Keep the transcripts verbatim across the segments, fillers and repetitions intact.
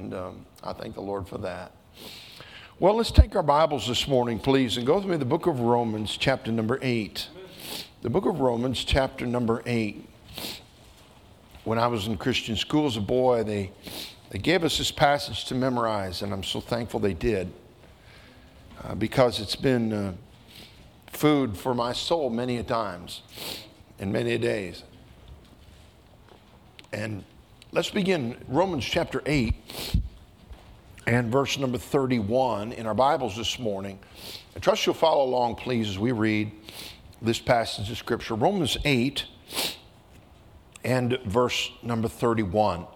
And um, I thank the Lord for that. Well, let's take our Bibles this morning, please, and go with me to the book of Romans, chapter number eight. The book of Romans, chapter number eight. When I was in Christian school as a boy, they, they gave us this passage to memorize, and I'm so thankful they did, uh, because it's been uh, food for my soul many a times and many a days. And let's begin Romans chapter eight and verse number thirty-one in our Bibles this morning. I trust you'll follow along, please, as we read this passage of Scripture. Romans eight and verse number thirty-one.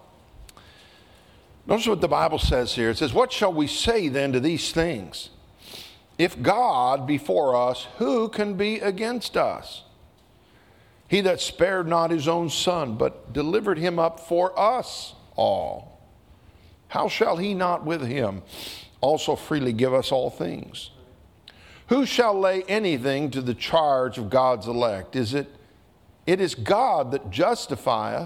Notice what the Bible says here. It says, "What shall we say then to these things? If God be for us, who can be against us? He that spared not his own son, but delivered him up for us all, how shall he not with him also freely give us all things? Who shall lay anything to the charge of God's elect? Is it, it is God that justifieth.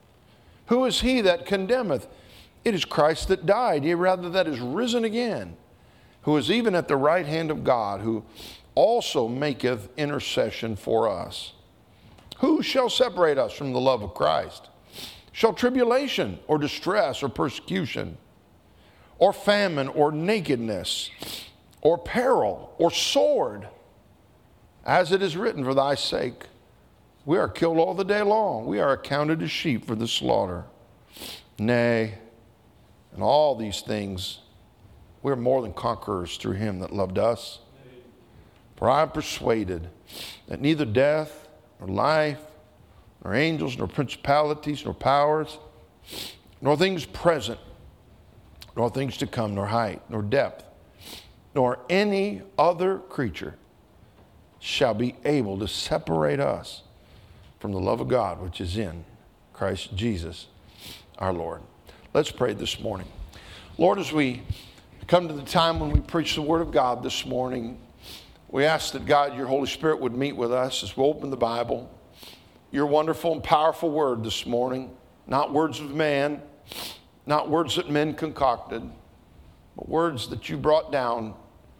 Who is he that condemneth? It is Christ that died, yea, rather that is risen again, who is even at the right hand of God, who also maketh intercession for us. Who shall separate us from the love of Christ? Shall tribulation or distress or persecution or famine or nakedness or peril or sword? As it is written, for thy sake we are killed all the day long. We are accounted as sheep for the slaughter. Nay, in all these things we are more than conquerors through him that loved us. For I am persuaded that neither death, nor life, nor angels, nor principalities, nor powers, nor things present, nor things to come, nor height, nor depth, nor any other creature shall be able to separate us from the love of God which is in Christ Jesus our Lord." Let's pray this morning. Lord, as we come to the time when we preach the Word of God this morning, we ask that God, your Holy Spirit would meet with us as we open the Bible, your wonderful and powerful word this morning, not words of man, not words that men concocted, but words that you brought down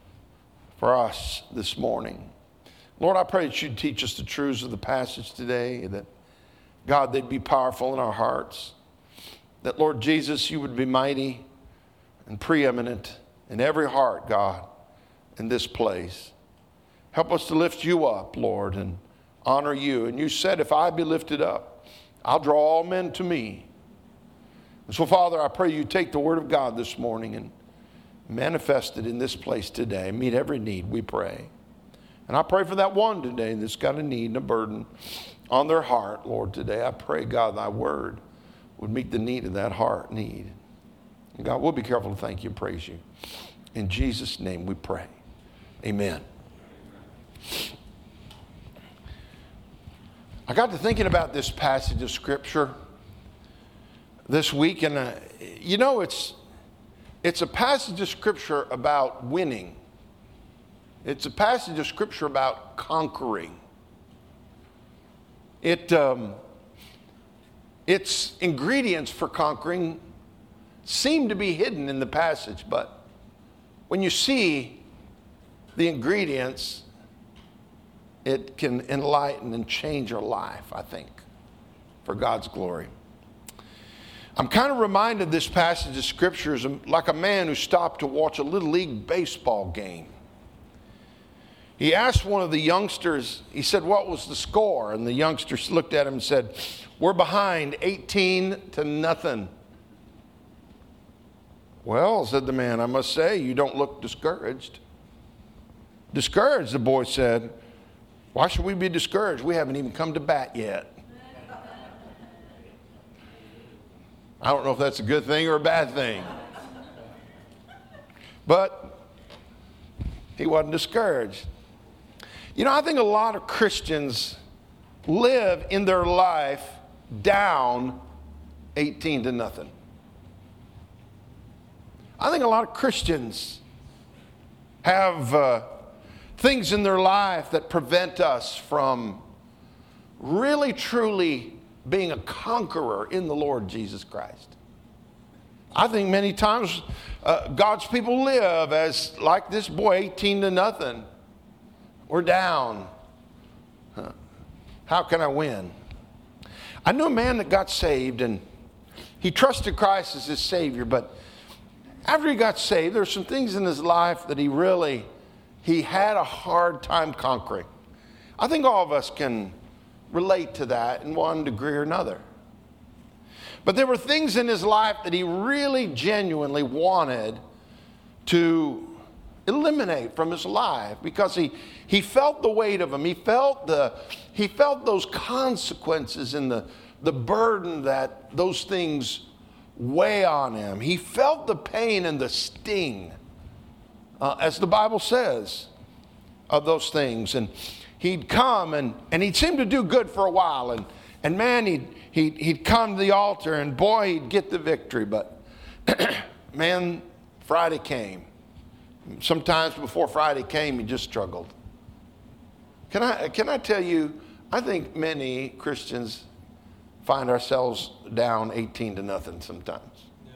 for us this morning. Lord, I pray that you'd teach us the truths of the passage today, that, God, they'd be powerful in our hearts, that, Lord Jesus, you would be mighty and preeminent in every heart, God, in this place. Help us to lift you up, Lord, and honor you. And you said, if I be lifted up, I'll draw all men to me. And so, Father, I pray you take the word of God this morning and manifest it in this place today. Meet every need, we pray. And I pray for that one today that's got a need and a burden on their heart, Lord, today. I pray, God, thy word would meet the need of that heart need. And God, we'll be careful to thank you and praise you. In Jesus' name we pray. Amen. I got to thinking about this passage of Scripture this week, and uh, you know, it's it's a passage of Scripture about winning. It's a passage of Scripture about conquering. It um, its ingredients for conquering seem to be hidden in the passage, but when you see the ingredients, it can enlighten and change your life, I think, for God's glory. I'm kind of reminded this passage of Scripture is like a man who stopped to watch a Little League baseball game. He asked one of the youngsters, he said, what was the score? And the youngsters looked at him and said, we're behind eighteen to nothing. Well, said the man, I must say, you don't look discouraged. Discouraged, the boy said. Why should we be discouraged? We haven't even come to bat yet. I don't know if that's a good thing or a bad thing. But he wasn't discouraged. You know, I think a lot of Christians live in their life down eighteen to nothing. I think a lot of Christians have uh, things in their life that prevent us from really, truly being a conqueror in the Lord Jesus Christ. I think many times uh, God's people live as like this boy, eighteen to nothing. We're down. Huh. How can I win? I knew a man that got saved, and he trusted Christ as his Savior, but after he got saved, there were some things in his life that he really, he had a hard time conquering. I think all of us can relate to that in one degree or another. But there were things in his life that he really genuinely wanted to eliminate from his life because he, he felt the weight of them. He felt the he felt those consequences and the, the burden that those things weigh on him. He felt the pain and the sting, uh, as the Bible says, of those things. And he'd come and, and he'd seem to do good for a while. And, and man, he'd, he'd, he'd come to the altar and boy, he'd get the victory. But man, Friday came. Sometimes before Friday came, he just struggled. Can I, can I tell you, I think many Christians find ourselves down eighteen to nothing sometimes. Yeah.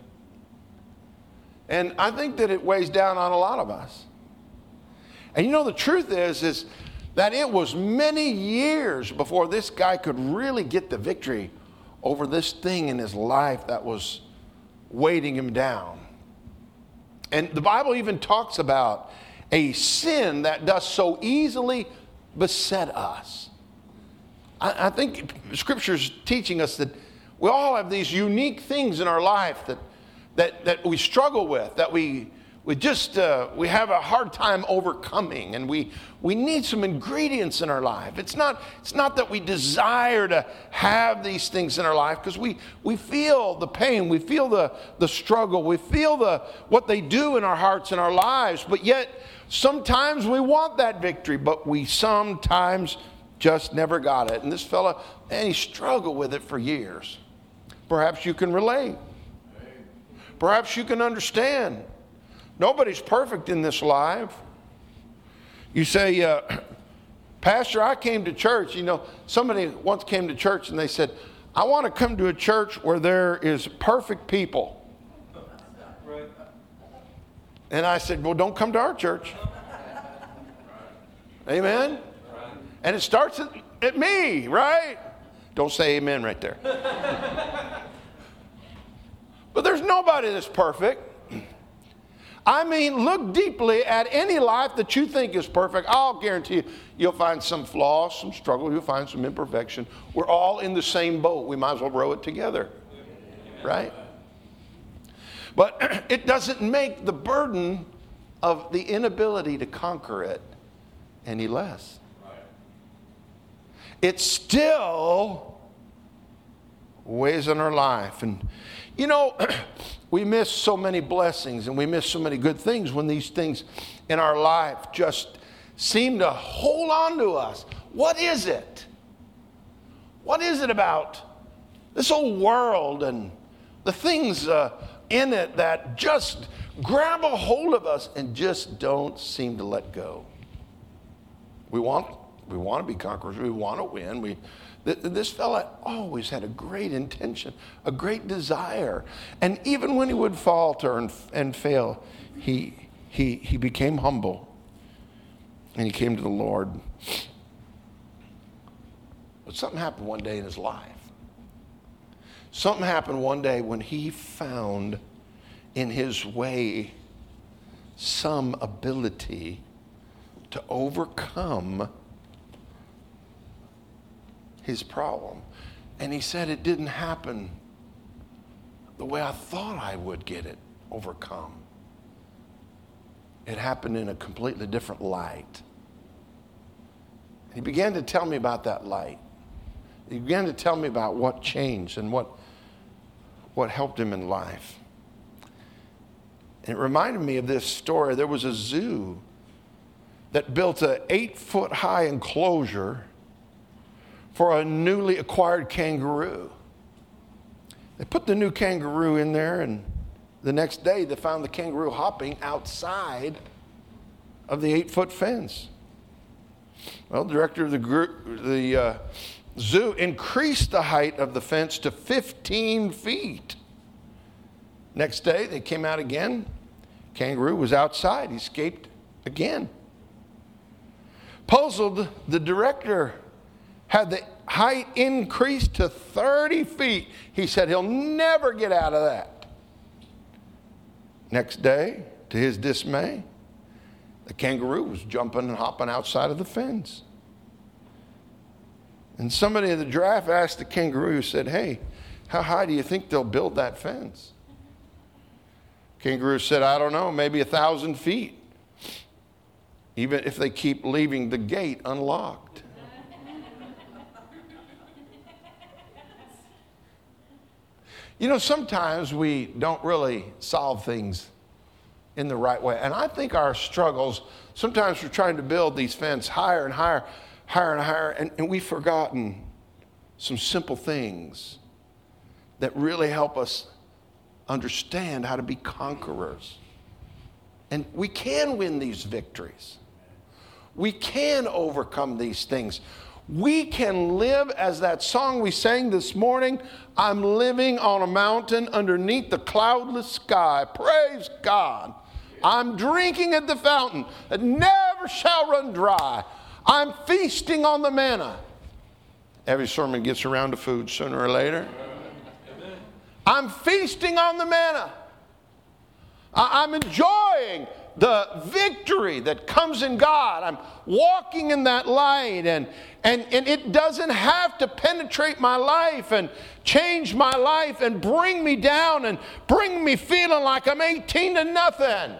And I think that it weighs down on a lot of us. And you know, the truth is, is that it was many years before this guy could really get the victory over this thing in his life that was weighting him down. And the Bible even talks about a sin that does so easily beset us. I, I think Scripture's teaching us that we all have these unique things in our life that that, that we struggle with, that we we just uh, we have a hard time overcoming, and we we need some ingredients in our life. It's not it's not that we desire to have these things in our life, because we we feel the pain, we feel the the struggle, we feel the what they do in our hearts and our lives, but yet sometimes we want that victory, but we sometimes just never got it. And this fella, man, he struggled with it for years. Perhaps you can relate. Perhaps you can understand. Nobody's perfect in this life. You say, uh, Pastor, I came to church. You know, somebody once came to church and they said, I want to come to a church where there is perfect people. Right. And I said, well, don't come to our church. Amen? Right. And it starts at, at me, right? Don't say amen right there. But there's nobody that's perfect. I mean, look deeply at any life that you think is perfect. I'll guarantee you, you'll find some flaws, some struggle. You'll find some imperfection. We're all in the same boat. We might as well row it together, right? But it doesn't make the burden of the inability to conquer it any less. It still weighs on our life. And, you know, we miss so many blessings and we miss so many good things when these things in our life just seem to hold on to us. What is it? What is it about this old world and the things uh, in it that just grab a hold of us and just don't seem to let go? We want, we want to be conquerors. We want to win. We This fella always had a great intention, a great desire. And even when he would falter and, and fail, he, he, he became humble. And he came to the Lord. But something happened one day in his life. Something happened one day when he found in his way some ability to overcome his problem. And he said it didn't happen the way I thought I would get it overcome. It happened in a completely different light. He began to tell me about that light. He began to tell me about what changed and what, what helped him in life. And it reminded me of this story. There was a zoo that built an eight-foot high enclosure for a newly acquired kangaroo. They put the new kangaroo in there, and the next day they found the kangaroo hopping outside of the eight-foot fence. Well, the director of the, group, the uh, zoo increased the height of the fence to fifteen feet. Next day, they came out again. Kangaroo was outside. He escaped again. Puzzled, the director had the height increased to thirty feet. He said he'll never get out of that. Next day, to his dismay, the kangaroo was jumping and hopping outside of the fence. And somebody in the giraffe asked the kangaroo, said, hey, how high do you think they'll build that fence? Kangaroo said, I don't know, maybe a thousand feet. Even if they keep leaving the gate unlocked. You know, sometimes we don't really solve things in the right way. And I think our struggles, sometimes we're trying to build these fences higher and higher, higher and higher, and, and we've forgotten some simple things that really help us understand how to be conquerors. And we can win these victories. We can overcome these things. We can live as that song we sang this morning, I'm living on a mountain underneath the cloudless sky. Praise God. I'm drinking at the fountain that never shall run dry. I'm feasting on the manna. Every sermon gets around to food sooner or later. I'm feasting on the manna. I'm enjoying the victory that comes in God. I'm walking in that light, and, and, and it doesn't have to penetrate my life and change my life and bring me down and bring me feeling like I'm eighteen to nothing.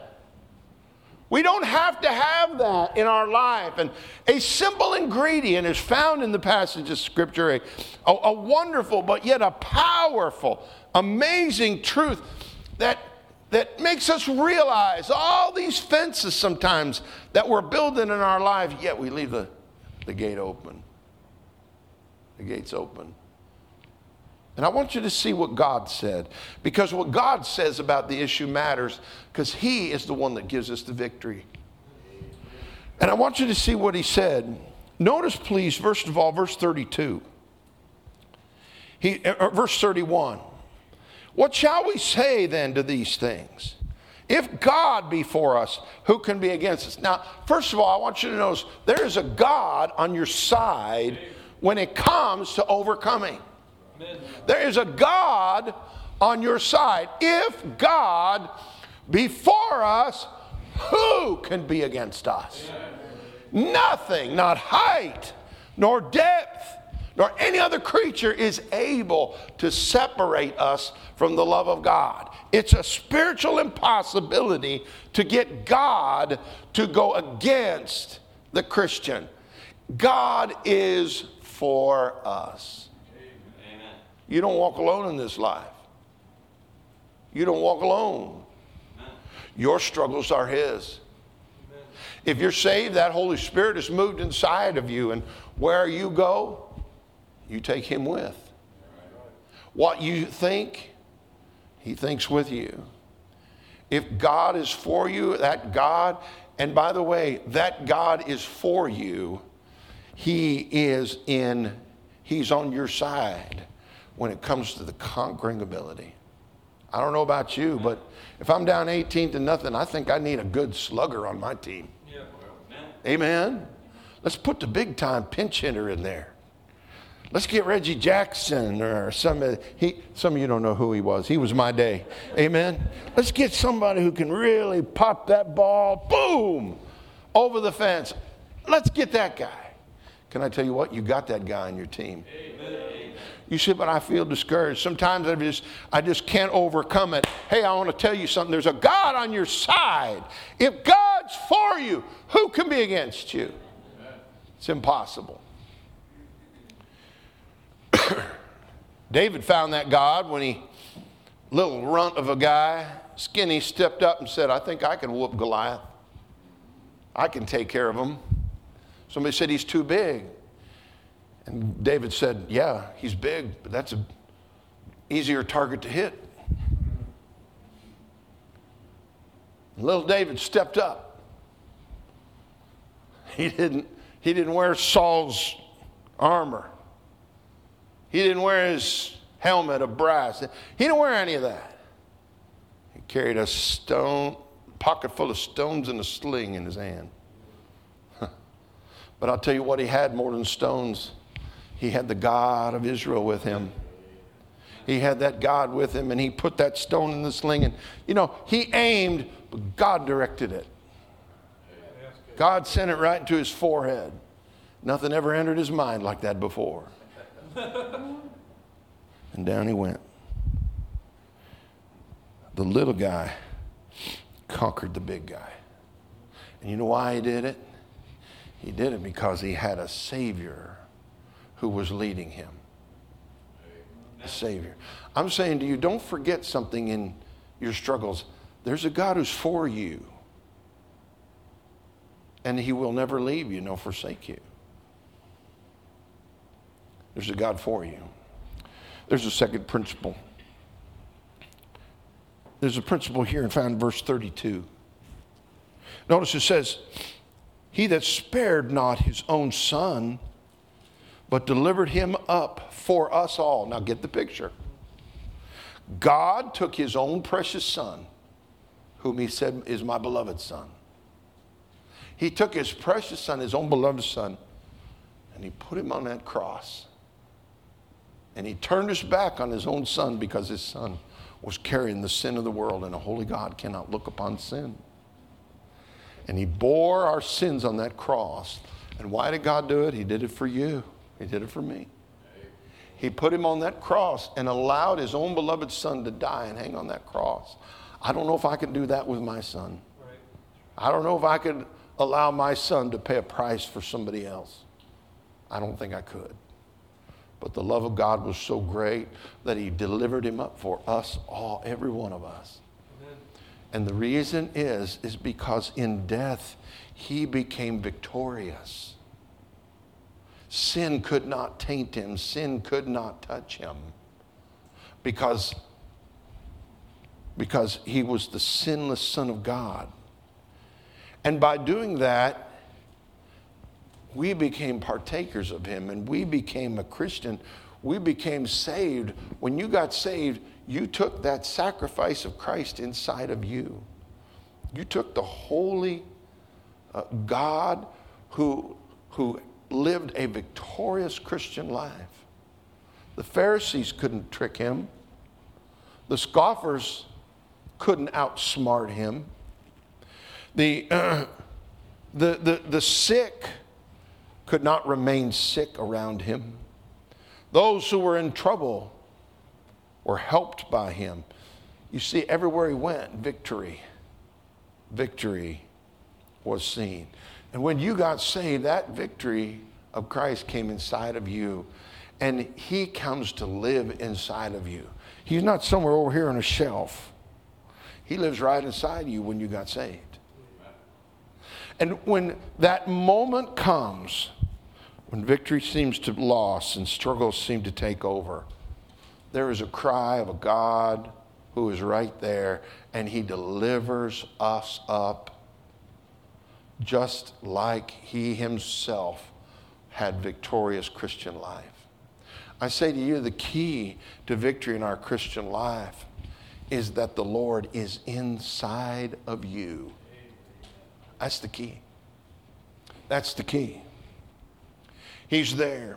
We don't have to have that in our life. And a simple ingredient is found in the passage of Scripture, a, a, a wonderful but yet a powerful, amazing truth that that makes us realize all these fences sometimes that we're building in our life, yet we leave the, the gate open. The gate's open. And I want you to see what God said, because what God says about the issue matters, because He is the one that gives us the victory. And I want you to see what He said. Notice, please, first of all, verse thirty-two. He, uh, verse thirty-one. What shall we say then to these things? If God be for us, who can be against us? Now, first of all, I want you to notice there is a God on your side when it comes to overcoming. Amen. There is a God on your side. If God be for us, who can be against us? Amen. Nothing, not height, nor depth, nor any other creature is able to separate us from the love of God. It's a spiritual impossibility to get God to go against the Christian. God is for us. Amen. You don't walk alone in this life. You don't walk alone. Amen. Your struggles are His. Amen. If you're saved, that Holy Spirit is moved inside of you, and where you go, you take Him with. What you think, He thinks with you. If God is for you, that God, and by the way, that God is for you, He is in, He's on your side when it comes to the conquering ability. I don't know about you, but if I'm down eighteen to nothing, I think I need a good slugger on my team. Yeah. Amen. Let's put the big time pinch hitter in there. Let's get Reggie Jackson or some of, he, some of you don't know who he was. He was my day. Amen. Let's get somebody who can really pop that ball, boom, over the fence. Let's get that guy. Can I tell you what? You got that guy on your team. Amen. You say, but I feel discouraged. Sometimes I just, I just can't overcome it. Hey, I want to tell you something. There's a God on your side. If God's for you, who can be against you? It's impossible. David found that God when he, little runt of a guy, skinny, stepped up and said, I think I can whoop Goliath. I can take care of him. Somebody said he's too big. And David said, yeah, he's big, but that's an easier target to hit. And little David stepped up. He didn't, he didn't wear Saul's armor. He didn't wear his helmet of brass. He didn't wear any of that. carried a stone, pocket full of stones and a sling in his hand. But I'll tell you what he had more than stones. He had the God of Israel with him. He had that God with him, and he put that stone in the sling. And, you know, he aimed, but God directed it. God sent it right into his forehead. Nothing ever entered his mind like that before. And down he went. The little guy conquered the big guy. And you know why he did it? He did it because he had a Savior who was leading him. A Savior. I'm saying to you, don't forget something in your struggles. There's a God who's for you. And he will never leave you nor forsake you. There's a God for you. There's a second principle. There's a principle here and found in verse thirty-two. Notice it says, he that spared not his own son, but delivered him up for us all. Now get the picture. God took his own precious son, whom he said is my beloved son. He took his precious son, his own beloved son, and he put him on that cross. And he turned his back on his own son because his son was carrying the sin of the world, and a holy God cannot look upon sin. And he bore our sins on that cross. And why did God do it? He did it for you. He did it for me. He put him on that cross and allowed his own beloved son to die and hang on that cross. I don't know if I could do that with my son. I don't know if I could allow my son to pay a price for somebody else. I don't think I could. But the love of God was so great that he delivered him up for us all, every one of us. Amen. And the reason is, is because in death, he became victorious. Sin could not taint him. Sin could not touch him. Because, because he was the sinless Son of God. And by doing that, we became partakers of him, and we became a Christian. We became saved. When you got saved, you took that sacrifice of Christ inside of you. You took the holy uh, God who, who lived a victorious Christian life. The Pharisees couldn't trick him. The scoffers couldn't outsmart him. The, uh, the, the, the sick could not remain sick around him. Those who were in trouble were helped by him. You see, everywhere he went, victory, victory was seen. And when you got saved, that victory of Christ came inside of you, and he comes to live inside of you. He's not somewhere over here on a shelf. He lives right inside you when you got saved. And when that moment comes, when victory seems to be lost and struggles seem to take over, there is a cry of a God who is right there, and he delivers us up just like he himself had victorious Christian life. I say to you, the key to victory in our Christian life is that the Lord is inside of you. That's the key. That's the key. He's there.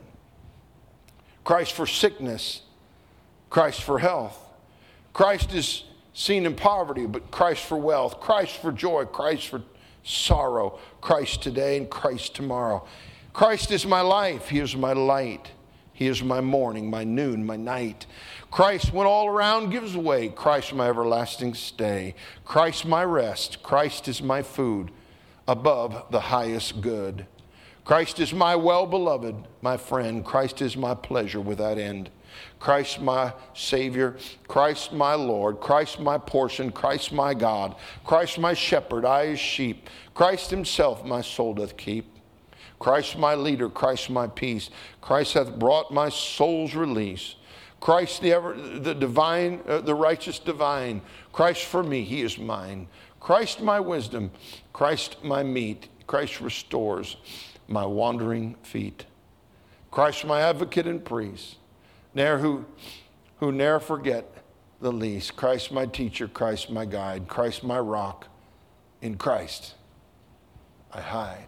Christ for sickness, Christ for health. Christ is seen in poverty, but Christ for wealth. Christ for joy, Christ for sorrow. Christ today and Christ tomorrow. Christ is my life. He is my light. He is my morning, my noon, my night. Christ, when all around gives way. Christ, my everlasting stay. Christ, my rest. Christ is my food above the highest good. Christ is my well-beloved, my friend. Christ is my pleasure without end. Christ my Savior. Christ my Lord. Christ my portion. Christ my God. Christ my shepherd. I his sheep. Christ himself my soul doth keep. Christ my leader. Christ my peace. Christ hath brought my soul's release. Christ the ever, the divine, uh, the righteous divine. Christ for me, he is mine. Christ my wisdom. Christ my meat. Christ restores my wandering feet. Christ my advocate and priest. Ne'er who, who ne'er forget the least. Christ my teacher, Christ my guide, Christ my rock. In Christ, I hide.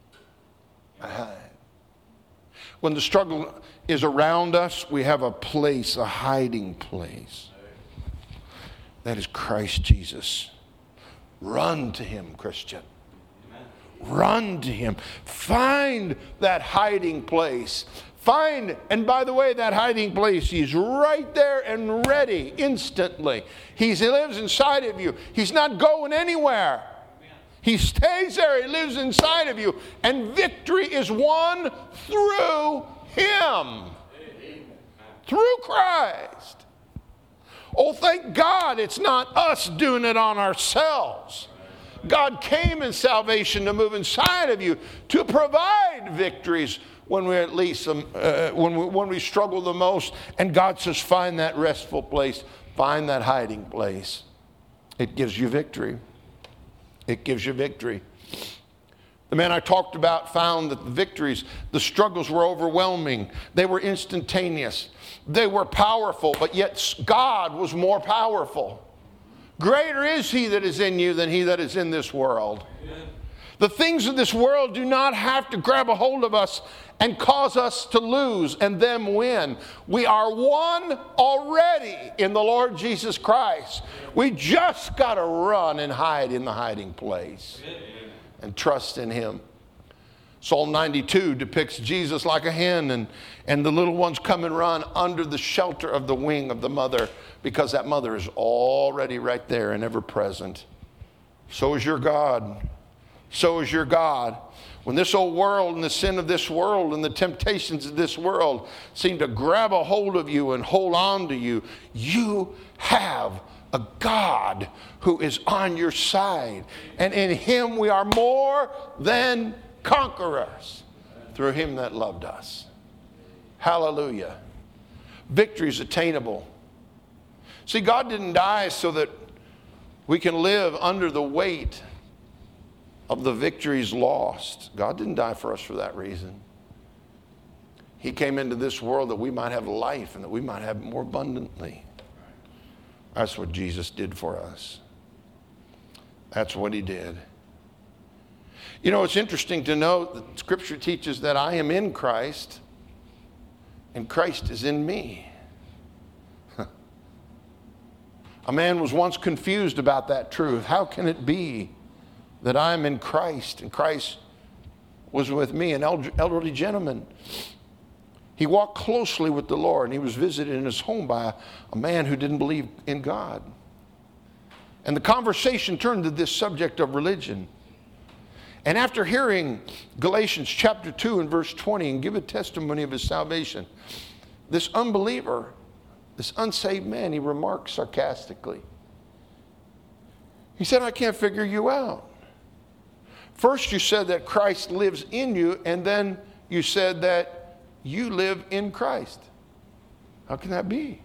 I hide. When the struggle is around us, we have a place, a hiding place. That is Christ Jesus. Run to him, Christian. Run to him. Find that hiding place. Find, and by the way, that hiding place, he's right there and ready instantly. He's, he lives inside of you. He's not going anywhere. He stays there. He lives inside of you. And victory is won through him. Through Christ. Oh, thank God it's not us doing it on ourselves. God came in salvation to move inside of you to provide victories when we're at least um, uh, when we, when we struggle the most. And God says, find that restful place, find that hiding place. It gives you victory. It gives you victory. The man I talked about found that the victories, the struggles were overwhelming. They were instantaneous. They were powerful, but yet God was more powerful. Greater is he that is in you than he that is in this world. Amen. The things of this world do not have to grab a hold of us and cause us to lose and them win. We are won already in the Lord Jesus Christ. We just got to run and hide in the hiding place and trust in him. Psalm ninety-two depicts Jesus like a hen, and, and the little ones come and run under the shelter of the wing of the mother, because that mother is already right there and ever present. So is your God. So is your God. When this old world and the sin of this world and the temptations of this world seem to grab a hold of you and hold on to you, you have a God who is on your side. And in him we are more than conquerors through him that loved us. Hallelujah. Victory is attainable. See, God didn't die so that we can live under the weight of the victories lost. God didn't die for us for that reason. He came into this world that we might have life and that we might have more abundantly. That's what Jesus did for us. That's what he did. You know, it's interesting to note that Scripture teaches that I am in Christ and Christ is in me. A man was once confused about that truth. How can it be that I'm in Christ and Christ was with me? An elderly gentleman. He walked closely with the Lord, and he was visited in his home by a man who didn't believe in God. And the conversation turned to this subject of religion. And after hearing Galatians chapter two and verse twenty and give a testimony of his salvation, this unbeliever, this unsaved man, he remarked sarcastically. He said, I can't figure you out. First you said that Christ lives in you, and then you said that you live in Christ. How can that be?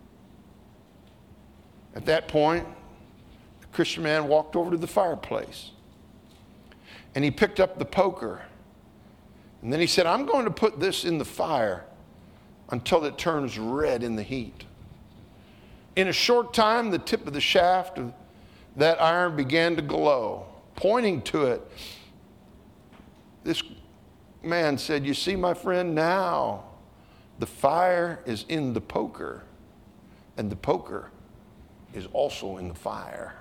At that point, the Christian man walked over to the fireplace, and he picked up the poker. And then he said, I'm going to put this in the fire until it turns red in the heat. In a short time, the tip of the shaft of that iron began to glow. Pointing to it, this man said, you see, my friend, now the fire is in the poker, and the poker is also in the fire.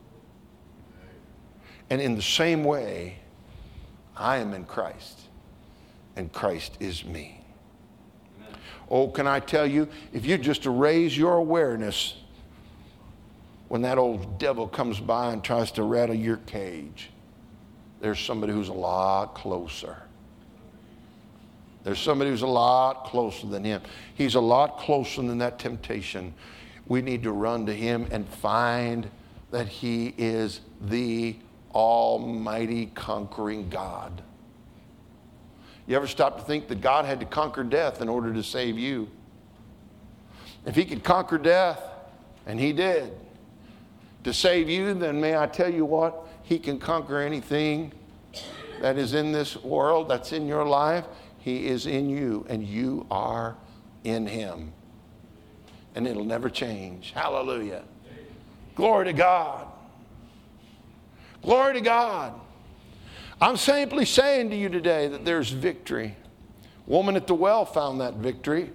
And in the same way, I am in Christ, and Christ is me. Amen. Oh, can I tell you, if you just raise your awareness when that old devil comes by and tries to rattle your cage, there's somebody who's a lot closer. There's somebody who's a lot closer than him. He's a lot closer than that temptation. We need to run to him and find that he is the almighty conquering God. You ever stop to think that God had to conquer death in order to save you? If he could conquer death, and he did, to save you, then may I tell you what? He can conquer anything that is in this world, that's in your life. He is in you, and you are in him. and it'll never change. Hallelujah. Glory to God. Glory to God. I'm simply saying to you today that there's victory. Woman at the well found that victory.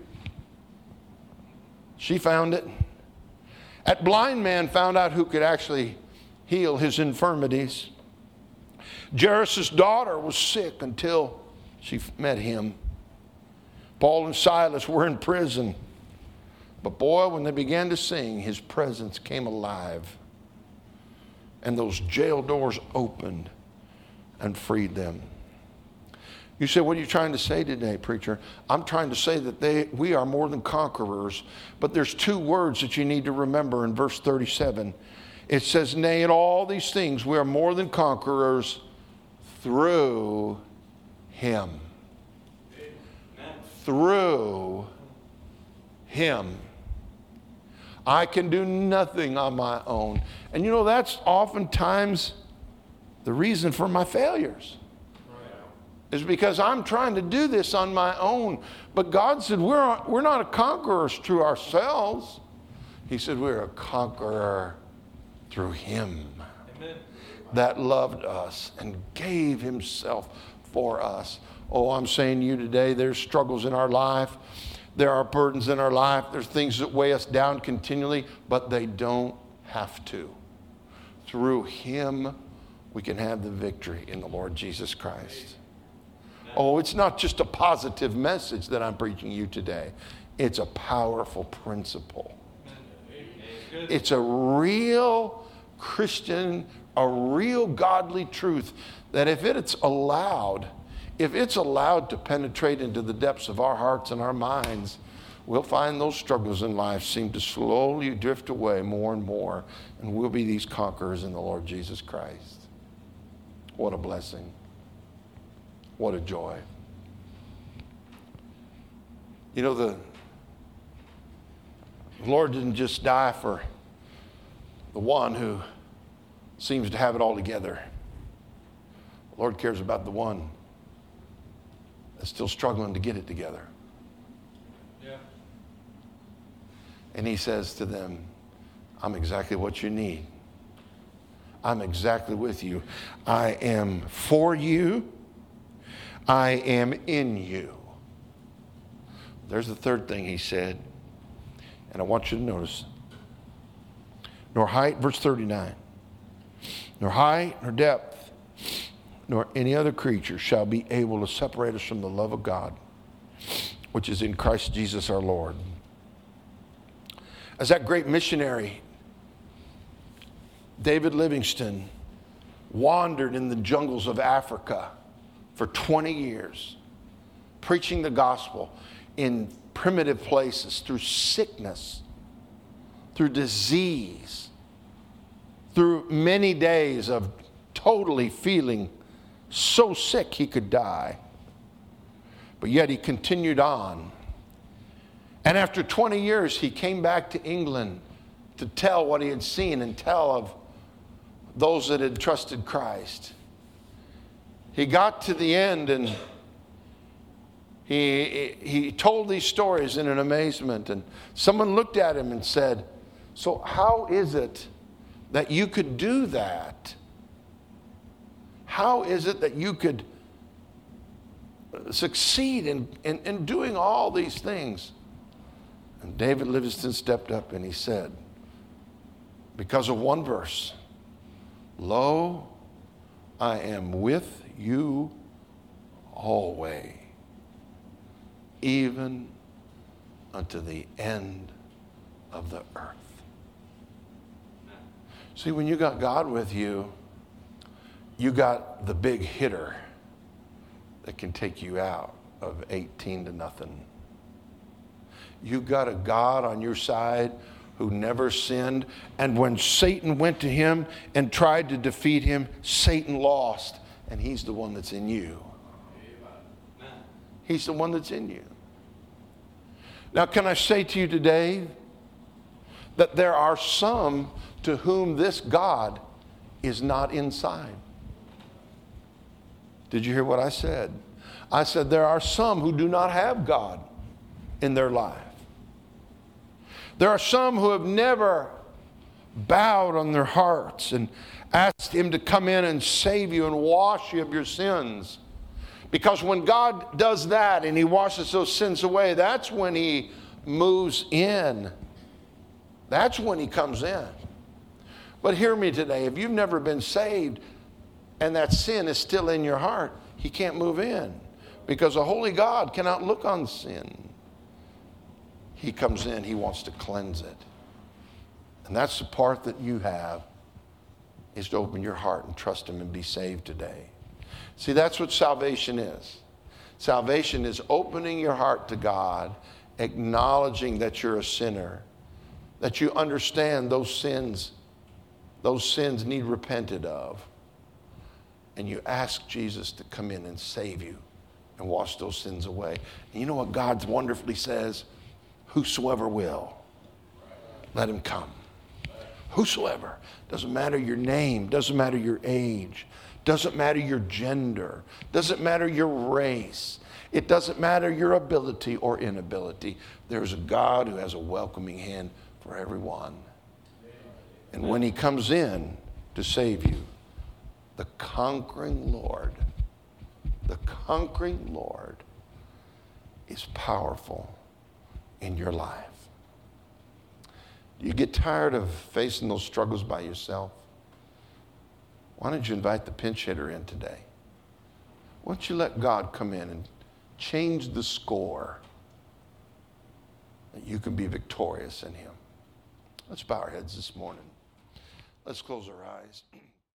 She found it. That blind man found out who could actually heal his infirmities. Jairus' daughter was sick until she met him. Paul and Silas were in prison. But boy, when they began to sing, his presence came alive. And those jail doors opened and freed them. You say, what are you trying to say today, preacher? I'm trying to say that they, we are more than conquerors. But there's two words that you need to remember in verse thirty-seven. It says, nay, in all these things we are more than conquerors through him. Amen. Through him. I can do nothing on my own. And you know, that's oftentimes the reason for my failures. Is because I'm trying to do this on my own. But God said, we're, we're not a conquerors through ourselves. He said, we're a conqueror through him. Amen. That loved us and gave himself for us. Oh, I'm saying to you today, there's struggles in our life. There are burdens in our life. There's things that weigh us down continually, but they don't have to. Through him, we can have the victory in the Lord Jesus Christ. Oh, it's not just a positive message that I'm preaching you today. It's a powerful principle. It's a real Christian, a real godly truth that if it's allowed, if it's allowed to penetrate into the depths of our hearts and our minds, we'll find those struggles in life seem to slowly drift away more and more, and we'll be these conquerors in the Lord Jesus Christ. What a blessing. What a joy. You know, the Lord didn't just die for the one who seems to have it all together. The Lord cares about the one that's still struggling to get it together. Yeah. And he says to them, I'm exactly what you need. I'm exactly with you. I am for you. I am in you. There's the third thing he said. And I want you to notice. Nor height, verse thirty-nine. Nor height, nor depth, nor any other creature shall be able to separate us from the love of God, which is in Christ Jesus our Lord. As that great missionary, David Livingstone, wandered in the jungles of Africa for twenty years, preaching the gospel in primitive places, through sickness, through disease, through many days of totally feeling so sick he could die. But yet he continued on. And after twenty years, he came back to England to tell what he had seen and tell of those that had trusted Christ. He got to the end and he, he told these stories in an amazement. And someone looked at him and said, so how is it that you could do that? How is it that you could succeed in, in, in doing all these things? And David Livingstone stepped up and he said, because of one verse, lo, I am with you always, even unto the end of the earth. See, when you got God with you, you got the big hitter that can take you out of eighteen to nothing. You got a God on your side who never sinned. And when Satan went to him and tried to defeat him, Satan lost. And he's the one that's in you. He's the one that's in you. Now, can I say to you today that there are some to whom this God is not inside? Did you hear what I said? I said there are some who do not have God in their life. There are some who have never bowed on their hearts and asked him to come in and save you and wash you of your sins. Because when God does that and he washes those sins away, that's when he moves in. That's when he comes in. But hear me today, if you've never been saved and that sin is still in your heart, he can't move in. Because a holy God cannot look on sin. He comes in, he wants to cleanse it. And that's the part that you have, is to open your heart and trust him and be saved today. See, that's what salvation is. Salvation is opening your heart to God, acknowledging that you're a sinner, that you understand those sins, those sins need repented of. And you ask Jesus to come in and save you and wash those sins away. And you know what God wonderfully says? Whosoever will, let him come. Whosoever. Doesn't matter your name, doesn't matter your age, doesn't matter your gender, doesn't matter your race. It doesn't matter your ability or inability. There's a God who has a welcoming hand for everyone. And when he comes in to save you, the conquering Lord, the conquering Lord is powerful in your life. Do you get tired of facing those struggles by yourself? Why don't you invite the pinch hitter in today? Why don't you let God come in and change the score that you can be victorious in him? Let's bow our heads this morning. Let's close our eyes.